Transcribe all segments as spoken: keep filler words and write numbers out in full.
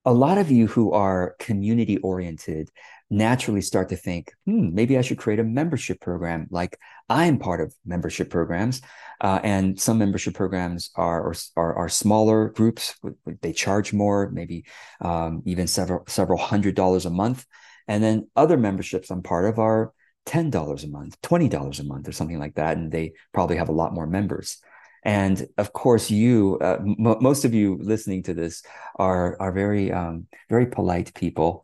a lot of you who are community oriented naturally start to think, hmm, maybe I should create a membership program. Like I'm part of membership programs, uh, and some membership programs are, are are smaller groups. They charge more, maybe um, even several several hundred dollars a month. And then other memberships I'm part of are ten dollars a month, twenty dollars a month, or something like that, and they probably have a lot more members. And of course, you, uh, m- most of you listening to this are are very um, very polite people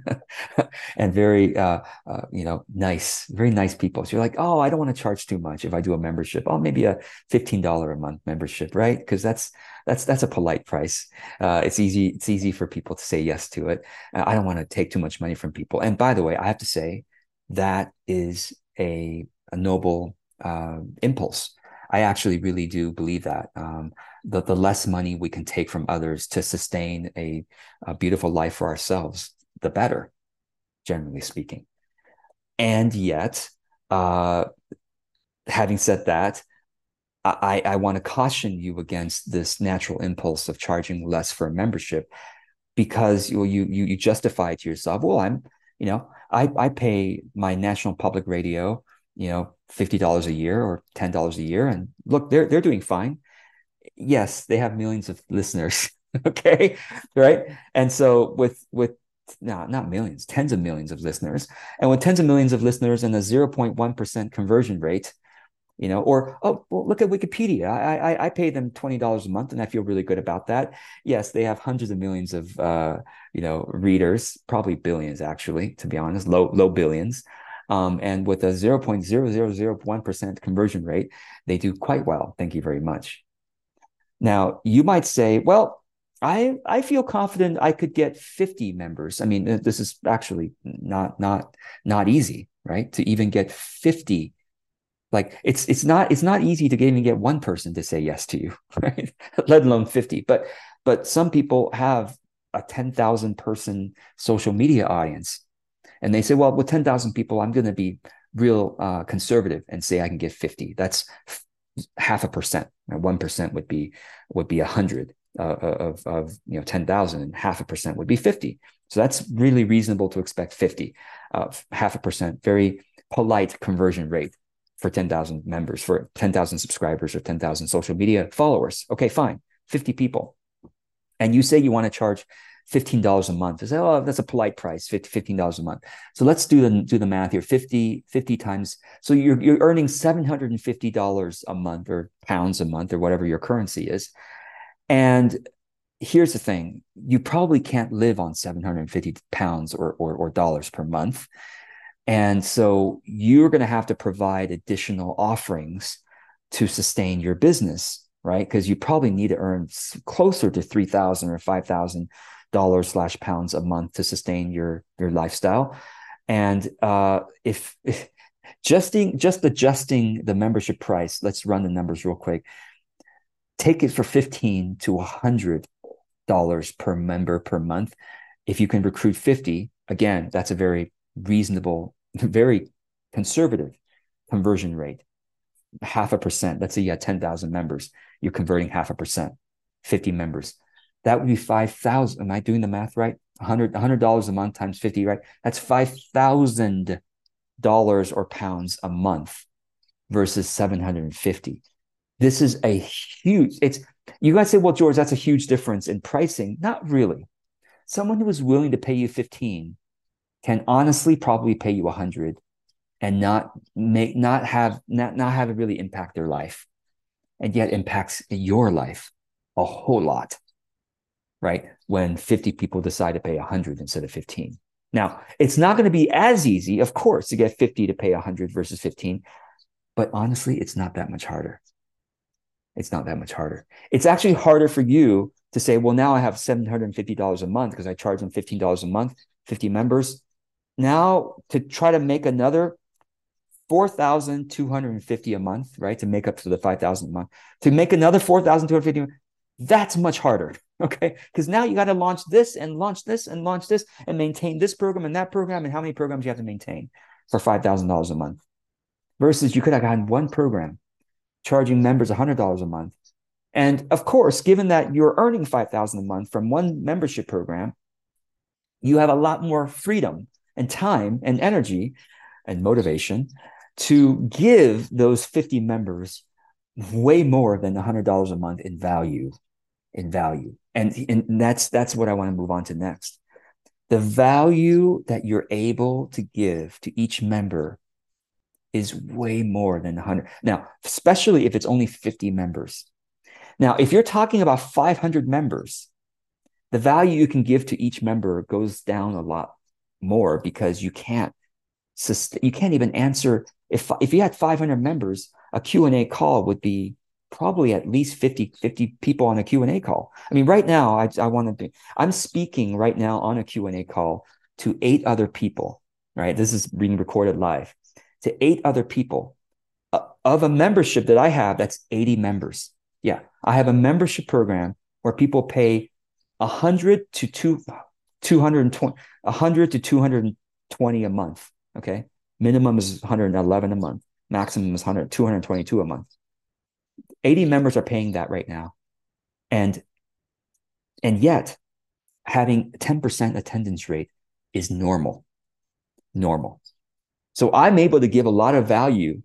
and very uh, uh, you know nice, very nice people. So you're like, oh, I don't want to charge too much if I do a membership. Oh, maybe a fifteen dollar a month membership, right? Because that's that's that's a polite price. Uh, it's easy it's easy for people to say yes to it. Uh, I don't want to take too much money from people. And by the way, I have to say that is a a noble uh, impulse. I actually really do believe that. Um, the, the less money we can take from others to sustain a, a beautiful life for ourselves, the better, generally speaking. And yet, uh, having said that, I, I want to caution you against this natural impulse of charging less for a membership because you you you, you justify it to yourself. Well, I'm, you know, I, I pay my national public radio, you know, fifty dollars a year or ten dollars a year. And look, they're they're doing fine. Yes, they have millions of listeners. Okay. Right. And so with with no, not millions, tens of millions of listeners. And with tens of millions of listeners and a zero point one percent conversion rate, you know, or oh, well, look at Wikipedia. I, I I pay them twenty dollars a month, and I feel really good about that. Yes, they have hundreds of millions of uh, you know, readers, probably billions actually, to be honest, low low billions. Um, and with a zero point zero zero zero one percent conversion rate, they do quite well. Thank you very much. Now, you might say, well, I I feel confident I could get fifty members. I mean, this is actually not not not easy, right? To even get fifty, like it's it's not it's not easy to even get one person to say yes to you, right? Let alone fifty. But but some people have a ten thousand person social media audience, and they say, well, with ten thousand people, I'm going to be real uh, conservative and say I can get fifty. That's half a percent. One percent would be would be a hundred uh, of of you know ten thousand, and half a percent would be fifty. So that's really reasonable to expect fifty, uh, half a percent, very polite conversion rate for ten thousand members, for ten thousand subscribers or ten thousand social media followers. Okay, fine, fifty people. And you say you want to charge fifteen dollars a month. I say, oh, that's a polite price, fifteen dollars a month. So let's do the do the math here. fifty, fifty times. So you're you're earning seven hundred fifty dollars a month or pounds a month or whatever your currency is. And here's the thing, you probably can't live on seven hundred fifty pounds or, or, or dollars per month. And so you're going to have to provide additional offerings to sustain your business, right? Because you probably need to earn closer to three thousand or five thousand dollars slash pounds a month to sustain your your lifestyle. And uh, if, if just just adjusting the membership price, let's run the numbers real quick. Take it for fifteen to one hundred dollars per member per month. If you can recruit fifty, again, that's a very reasonable, very conservative conversion rate. Half a percent. Let's say you had ten thousand members. You're converting half a percent, fifty members. That would be five thousand. Am I doing the math right? one hundred, one hundred dollars a month times fifty, right? That's five thousand dollars or pounds a month versus seven hundred fifty. This is a huge, it's, you guys say, well, George, that's a huge difference in pricing. Not really. Someone who is willing to pay you fifteen can honestly probably pay you one hundred and not make, not have, not, not have it really impact their life, and yet impacts your life a whole lot, right? When fifty people decide to pay one hundred instead of fifteen. Now, it's not going to be as easy, of course, to get fifty to pay one hundred versus fifteen, but honestly, it's not that much harder. It's not that much harder. It's actually harder for you to say, well, now I have seven hundred fifty dollars a month because I charge them fifteen dollars a month, fifty members. Now to try to make another four thousand two hundred fifty a month, right? To make up to the five thousand a month, to make another four thousand two hundred fifty, that's much harder. Okay. Because now you got to launch this and launch this and launch this and maintain this program and that program. And how many programs you have to maintain for five thousand dollars a month versus you could have gotten one program charging members one hundred dollars a month. And of course, given that you're earning five thousand dollars a month from one membership program, you have a lot more freedom and time and energy and motivation to give those fifty members way more than one hundred dollars a month in value, in value. And, and that's, that's what I want to move on to next. The value that you're able to give to each member is way more than one hundred. Now, especially if it's only fifty members. Now, if you're talking about five hundred members, the value you can give to each member goes down a lot more because you can't sustain, you can't even answer. If, if you had five hundred members, a Q and A call would be probably at least fifty, fifty people on a Q and A call. I mean, right now, I, I want to be, I'm speaking right now on a Q and A call to eight other people, right? This is being recorded live, to eight other people uh, of a membership that I have that's eighty members. Yeah, I have a membership program where people pay one hundred to two, two hundred twenty, one hundred to two hundred twenty a month. Okay. Minimum is one hundred eleven a month. Maximum is one hundred, two hundred twenty-two a month. eighty members are paying that right now. And, and yet having ten percent attendance rate is normal, normal. So I'm able to give a lot of value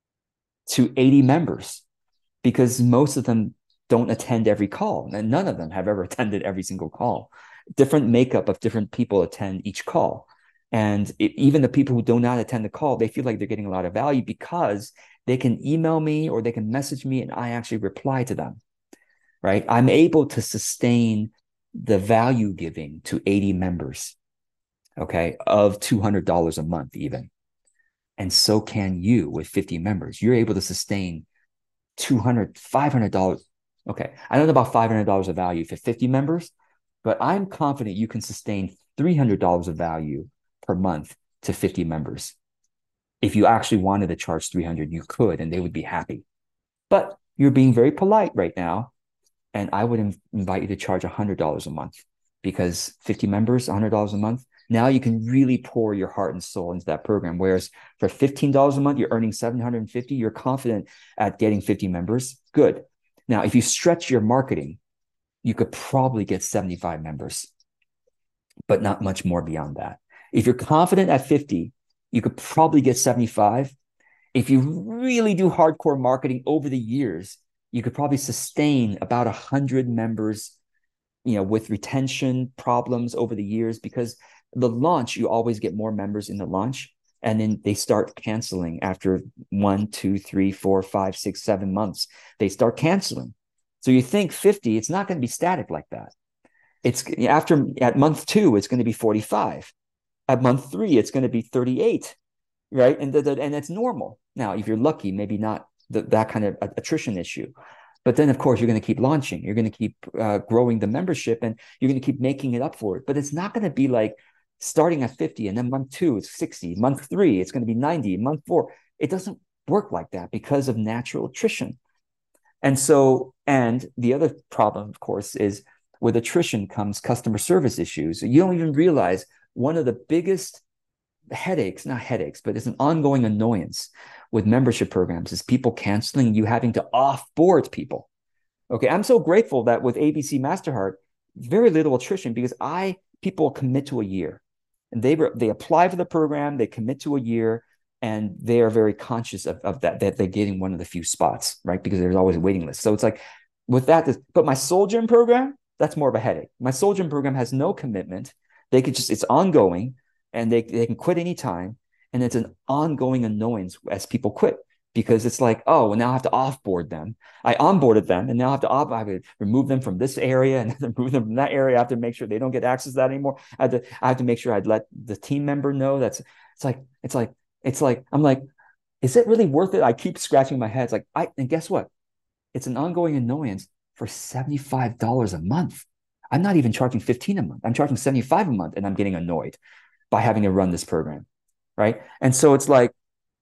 to eighty members because most of them don't attend every call. And none of them have ever attended every single call. Different makeup of different people attend each call. And it, even the people who do not attend the call, they feel like they're getting a lot of value because they can email me or they can message me and I actually reply to them, right? I'm able to sustain the value giving to eighty members, okay, of two hundred dollars a month even. And so can you with fifty members. You're able to sustain two hundred dollars, five hundred dollars. Okay, I don't know about five hundred dollars of value for fifty members, but I'm confident you can sustain three hundred dollars of value per month to fifty members. If you actually wanted to charge three hundred dollars, you could, and they would be happy. But you're being very polite right now, and I would invite you to charge one hundred dollars a month because fifty members, one hundred dollars a month, now you can really pour your heart and soul into that program. Whereas for fifteen dollars a month, you're earning seven hundred fifty dollars, you're confident at getting fifty members, good. Now, if you stretch your marketing, you could probably get seventy-five members, but not much more beyond that. If you're confident at fifty, you could probably get seventy-five. If you really do hardcore marketing over the years, you could probably sustain about one hundred members, you know, with retention problems over the years, because the launch, you always get more members in the launch, and then they start canceling after one, two, three, four, five, six, seven months. They start canceling. So you think fifty, it's not going to be static like that. It's after at month two, it's going to be forty-five. At month three, it's going to be thirty-eight, right? And the, the, and it's normal. Now, if you're lucky, maybe not the, that kind of attrition issue. But then, of course, you're going to keep launching. You're going to keep uh, growing the membership, and you're going to keep making it up for it. But it's not going to be like starting at fifty, and then month two, it's sixty. Month three, it's going to be ninety. Month four, it doesn't work like that because of natural attrition. And so, and the other problem, of course, is with attrition comes customer service issues. You don't even realize one of the biggest headaches, not headaches, but it's an ongoing annoyance with membership programs is people canceling, you having to offboard people. Okay, I'm so grateful that with A B C Masterheart, very little attrition because I people commit to a year, and they they apply for the program, they commit to a year, and they are very conscious of, of that that they're getting one of the few spots, right? Because there's always a waiting list. So it's like with that, but my Soul Gym program, that's more of a headache. My Soul Gym program has no commitment. They could just, it's ongoing, and they, they can quit anytime. And it's an ongoing annoyance as people quit because it's like, oh, well, now I have to offboard them. I onboarded them, and now I have to off, I have to remove them from this area and remove them from that area. I have to make sure they don't get access to that anymore. I have to, I have to make sure I'd let the team member know. That's, it's like, it's like, it's like, I'm like, is it really worth it? I keep scratching my head. It's like, I, and guess what? It's an ongoing annoyance for seventy-five dollars a month. I'm not even charging fifteen a month. I'm charging seventy-five a month, and I'm getting annoyed by having to run this program. Right. And so it's like,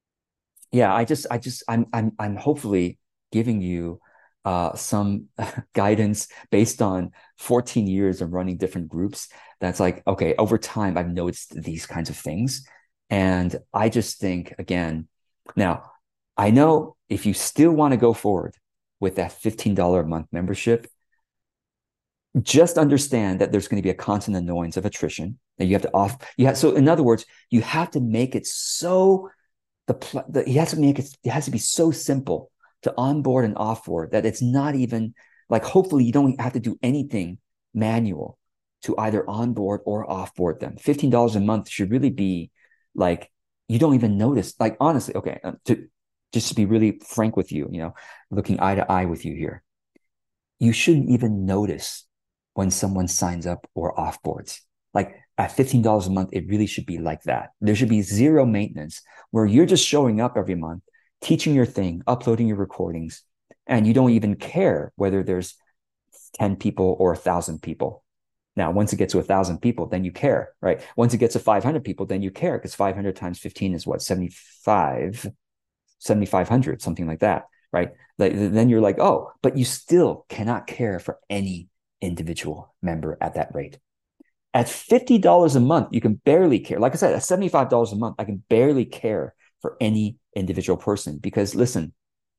yeah, I just, I just, I'm, I'm, I'm hopefully giving you uh, some guidance based on fourteen years of running different groups. That's like, okay, over time, I've noticed these kinds of things. And I just think, again, now I know if you still want to go forward with that fifteen dollars a month membership, just understand that there's going to be a constant annoyance of attrition that you have to off. You have, so in other words, you have to make it so the, the you have to make it, it has to be so simple to onboard and offboard that it's not even like, hopefully you don't have to do anything manual to either onboard or offboard them. fifteen dollars a month should really be like, you don't even notice. Like, honestly, okay, uh, to just to be really frank with you, you know, looking eye to eye with you here, you shouldn't even notice when someone signs up or offboards. Like at fifteen dollars a month, it really should be like that. There should be zero maintenance where you're just showing up every month, teaching your thing, uploading your recordings, and you don't even care whether there's ten people or a thousand people. Now, once it gets to a thousand people, then you care, right? Once it gets to five hundred people, then you care, because five hundred times fifteen is what, seventy-five, seventy-five hundred, something like that, right? Like, then you're like, oh, but you still cannot care for any individual member at that rate. At fifty dollars a month, you can barely care. Like I said, at seventy-five dollars a month, I can barely care for any individual person, because listen,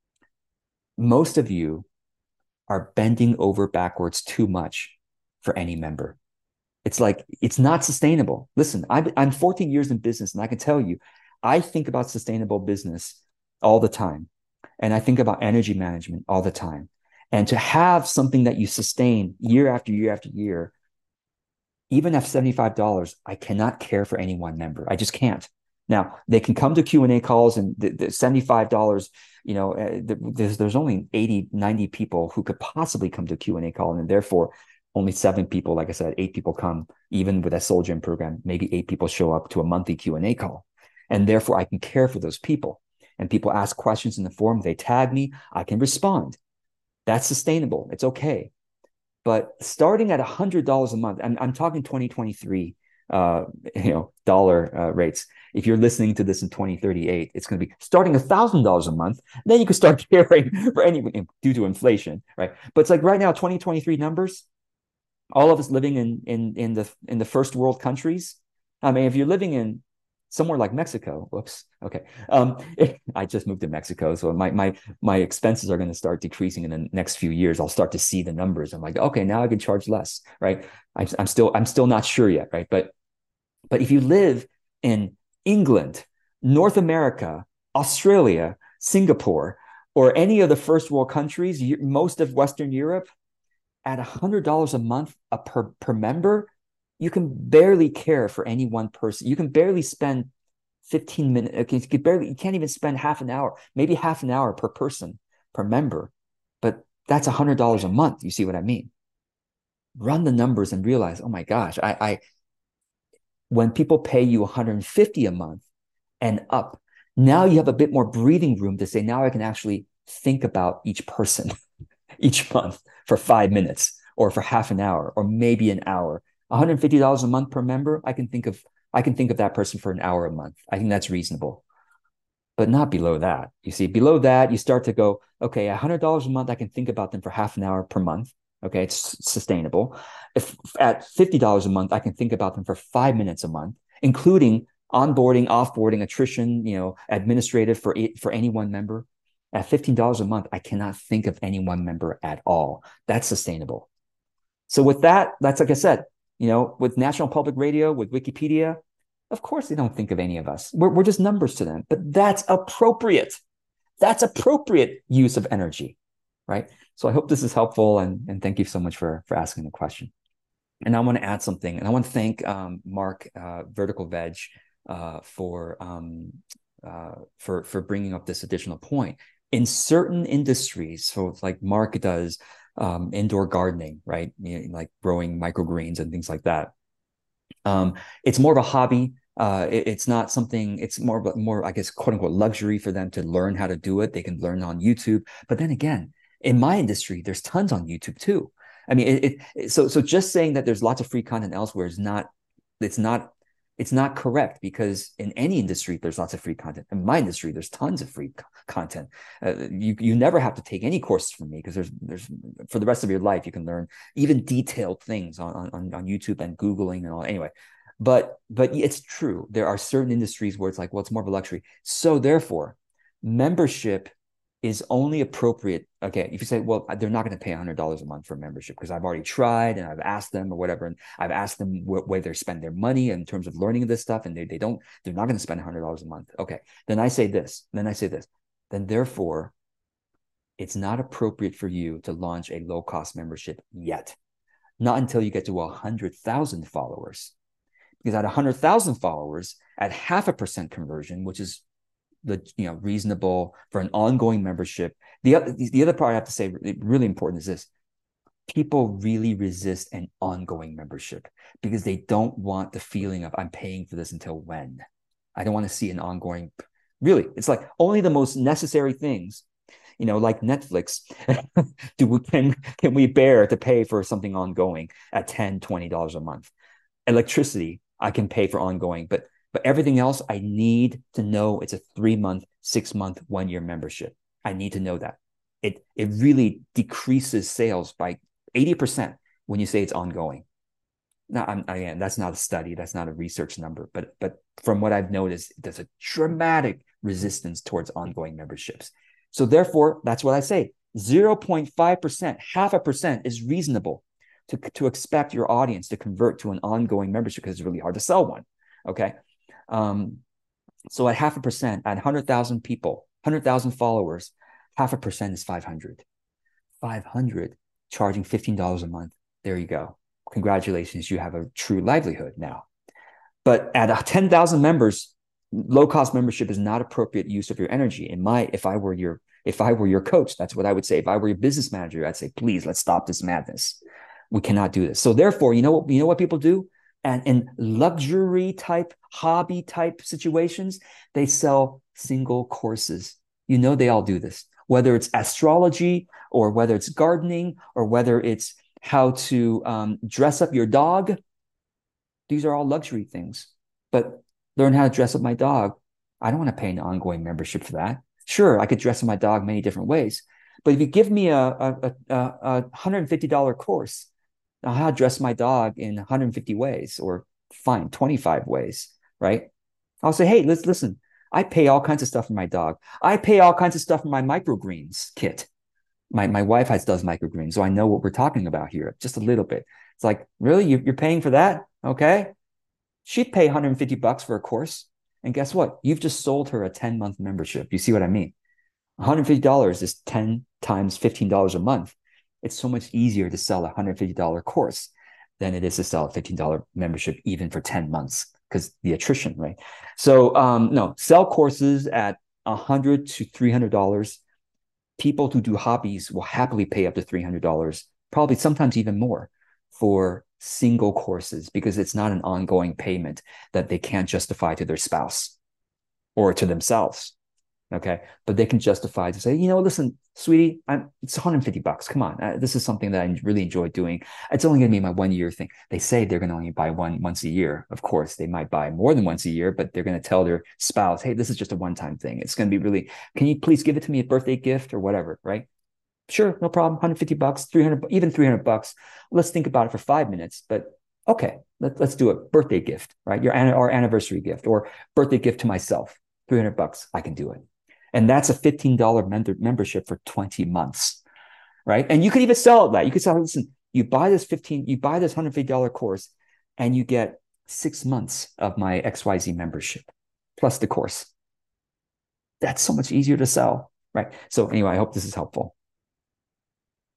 most of you are bending over backwards too much for any member. It's like, it's not sustainable. Listen, I've, I'm fourteen years in business, and I can tell you, I think about sustainable business all the time. And I think about energy management all the time. And to have something that you sustain year after year after year, even at seventy-five dollars, I cannot care for any one member. I just can't. Now, they can come to Q and A calls, and the, the seventy-five dollars, you know, uh, there's, there's only eighty, ninety people who could possibly come to a Q and A call. And therefore, only seven people, like I said, eight people come, even with a Soul Gym program, maybe eight people show up to a monthly Q and A call. And therefore, I can care for those people. And people ask questions in the forum, they tag me, I can respond. That's sustainable. It's okay. But starting at one hundred dollars a month, I'm, I'm talking twenty twenty-three uh, you know, dollar uh, rates. If you're listening to this in twenty thirty-eight, it's going to be starting one thousand dollars a month. Then you can start caring for anyone due to inflation, right? But it's like right now, twenty twenty-three numbers, all of us living in, in, in, the, in the first world countries. I mean, if you're living in somewhere like Mexico, whoops, okay. Um, I just moved to Mexico, so my my my expenses are going to start decreasing in the next few years. I'll start to see the numbers. I'm like, okay, now I can charge less, right? I'm, I'm still I'm still not sure yet, right? But but if you live in England, North America, Australia, Singapore, or any of the first world countries, most of Western Europe, at one hundred dollars a month a per, per member, you can barely care for any one person. You can barely spend fifteen minutes. Okay, you can barely, you can't even spend half an hour, maybe half an hour per person, per member. But that's one hundred dollars a month. You see what I mean? Run the numbers and realize, oh my gosh, I, I when people pay you one hundred fifty a month and up, now you have a bit more breathing room to say, now I can actually think about each person each month for five minutes or for half an hour or maybe an hour. one hundred fifty dollars a month per member, I can think of I can think of that person for an hour a month. I think that's reasonable, but not below that. You see, below that, you start to go, okay, one hundred dollars a month, I can think about them for half an hour per month. Okay, it's sustainable. If at fifty dollars a month, I can think about them for five minutes a month, including onboarding, offboarding, attrition, you know, administrative for for any one member. At fifteen dollars a month, I cannot think of any one member at all. That's sustainable. So with that, that's like I said, you know, with National Public Radio, with Wikipedia, of course they don't think of any of us. We're, we're just numbers to them, but that's appropriate. That's appropriate use of energy, right? So I hope this is helpful, and, and thank you so much for, for asking the question. And I want to add something, and I want to thank um, Mark uh, Vertical Veg uh, for, um, uh, for, for bringing up this additional point. In certain industries, so like Mark does, um, indoor gardening, right? You know, like growing microgreens and things like that. Um, it's more of a hobby. Uh, it, it's not something, it's more, more, I guess, quote unquote, luxury for them to learn how to do it. They can learn on YouTube. But then again, in my industry, there's tons on YouTube too. I mean, it, it so, so just saying that there's lots of free content elsewhere is not, it's not, it's not correct, because in any industry, there's lots of free content. In my industry, there's tons of free co- content. Uh, you you never have to take any courses from me, because there's there's for the rest of your life, you can learn even detailed things on, on, on YouTube and Googling and all. Anyway, but but it's true. There are certain industries where it's like, well, it's more of a luxury. So therefore, membership is only appropriate. Okay, if you say, well, they're not going to pay one hundred dollars a month for membership because I've already tried and I've asked them or whatever, and I've asked them wh- where they spend their money in terms of learning this stuff, and they, they don't, they're not going to spend one hundred dollars a month. Okay, then I say this, then I say this, then therefore, it's not appropriate for you to launch a low-cost membership yet, not until you get to one hundred thousand followers. Because at one hundred thousand followers, at half a percent conversion, which is the you know reasonable for an ongoing membership. The other the other part I have to say really important is this: people really resist an ongoing membership because they don't want the feeling of I'm paying for this until when. I don't want to see an ongoing. Really, it's like only the most necessary things, you know, like Netflix. do we can can we bear to pay for something ongoing at ten, twenty dollars a month? Electricity, I can pay for ongoing, but but everything else, I need to know it's a three month, six month, one year membership. I need to know that. It it really decreases sales by eighty percent when you say it's ongoing. Now, I'm, again, that's not a study, that's not a research number, but but from what I've noticed, there's a dramatic resistance towards ongoing memberships. So therefore, that's what I say. zero point five percent, half a percent is reasonable to, to expect your audience to convert to an ongoing membership because it's really hard to sell one. Okay. Um, so at half a percent, at one hundred thousand people, one hundred thousand followers, half a percent is five hundred. five hundred charging fifteen dollars a month. There you go. Congratulations. You have a true livelihood now. But at ten thousand members, low cost membership is not appropriate use of your energy. In my, if I were your, if I were your coach, that's what I would say. If I were your business manager, I'd say, please, let's stop this madness. We cannot do this. So therefore, you know what, you know what people do? And in luxury type, hobby type situations, they sell single courses. You know, they all do this, whether it's astrology or whether it's gardening or whether it's how to um, dress up your dog. These are all luxury things, but learn how to dress up my dog. I don't want to pay an ongoing membership for that. Sure, I could dress up my dog many different ways, but if you give me a, a, a, a one hundred fifty dollars course, I'll how to dress my dog in one hundred fifty ways, or fine, twenty-five ways, right? I'll say, hey, let's listen. I pay all kinds of stuff for my dog. I pay all kinds of stuff for my microgreens kit. My my wife has does microgreens, so I know what we're talking about here, just a little bit. It's like, really, you, you're paying for that? Okay. She'd pay one hundred fifty bucks for a course. And guess what? You've just sold her a ten month membership. You see what I mean? one hundred fifty dollars is ten times fifteen dollars a month. It's so much easier to sell a one hundred fifty dollars course than it is to sell a fifteen dollars membership, even for ten months, because the attrition, right? So, um, no, sell courses at one hundred to three hundred dollars. People who do hobbies will happily pay up to three hundred dollars, probably sometimes even more, for single courses because it's not an ongoing payment that they can't justify to their spouse or to themselves. Okay. But they can justify to say, you know, listen, sweetie, I'm, it's one hundred fifty bucks. Come on. Uh, this is something that I really enjoy doing. It's only going to be my one year thing. They say they're going to only buy one once a year. Of course, they might buy more than once a year, but they're going to tell their spouse, hey, this is just a one-time thing. It's going to be really, can you please give it to me a birthday gift or whatever, right? Sure, no problem. one hundred fifty bucks, three hundred, even three hundred bucks. Let's think about it for five minutes, but okay, let, let's do a birthday gift, right? Your or anniversary gift or birthday gift to myself, three hundred bucks. I can do it. And that's a fifteen dollars membership for twenty months, right? And you could even sell that. You could sell, listen, you buy this fifteen, you buy this one hundred fifty dollars course and you get six months of my X Y Z membership plus the course. That's so much easier to sell, right? So anyway, I hope this is helpful.